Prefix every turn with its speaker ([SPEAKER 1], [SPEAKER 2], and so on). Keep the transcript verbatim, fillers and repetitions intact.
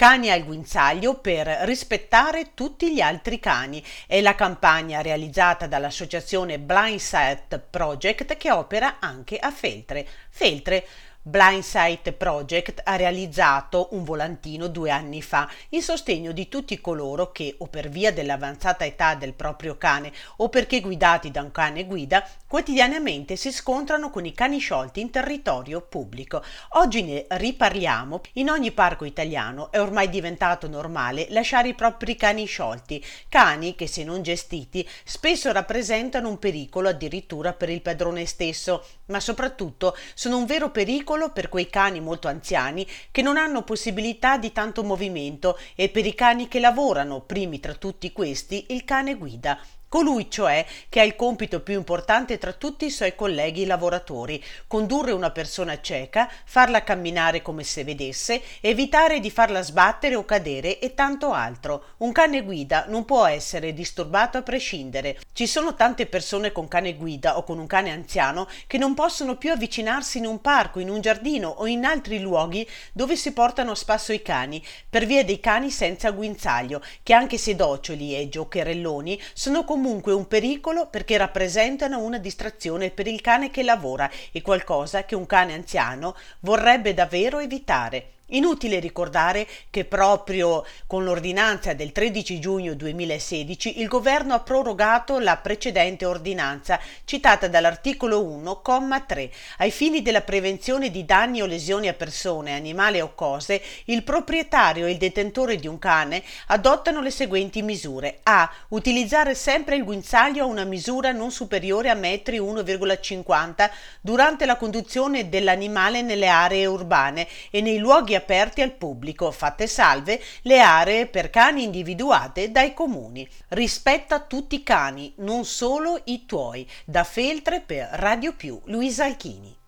[SPEAKER 1] Cani al guinzaglio per rispettare tutti gli altri cani. È la campagna realizzata dall'associazione Blind Sight Project che opera anche a Feltre. Feltre Blind Sight Project ha realizzato un volantino due anni fa in sostegno di tutti coloro che, o per via dell'avanzata età del proprio cane o perché guidati da un cane guida, quotidianamente si scontrano con i cani sciolti in territorio pubblico. Oggi ne riparliamo. In ogni parco italiano è ormai diventato normale lasciare i propri cani sciolti, cani che, se non gestiti, spesso rappresentano un pericolo addirittura per il padrone stesso, ma soprattutto sono un vero pericolo per quei cani molto anziani che non hanno possibilità di tanto movimento e per i cani che lavorano, primi tra tutti questi il cane guida. Colui cioè che ha il compito più importante tra tutti i suoi colleghi lavoratori: condurre una persona cieca, farla camminare come se vedesse, evitare di farla sbattere o cadere e tanto altro. Un cane guida non può essere disturbato a prescindere. Ci sono tante persone con cane guida o con un cane anziano che non possono più avvicinarsi in un parco, in un giardino o in altri luoghi dove si portano a spasso i cani, per via dei cani senza guinzaglio, che anche se docili e giocherelloni sono comunque comunque un pericolo perché rappresentano una distrazione per il cane che lavora e qualcosa che un cane anziano vorrebbe davvero evitare. Inutile ricordare che proprio con l'ordinanza del tredici giugno duemilasedici il governo ha prorogato la precedente ordinanza citata dall'articolo uno, comma tre. Ai fini della prevenzione di danni o lesioni a persone, animali o cose, il proprietario e il detentore di un cane adottano le seguenti misure: A. Utilizzare sempre il guinzaglio a una misura non superiore a metri uno virgola cinquanta durante la conduzione dell'animale nelle aree urbane e nei luoghi aperti al pubblico, fatte salve le aree per cani individuate dai comuni. Rispetta tutti i cani, non solo i tuoi. Da Feltre per Radio Più, Luisa Alchini.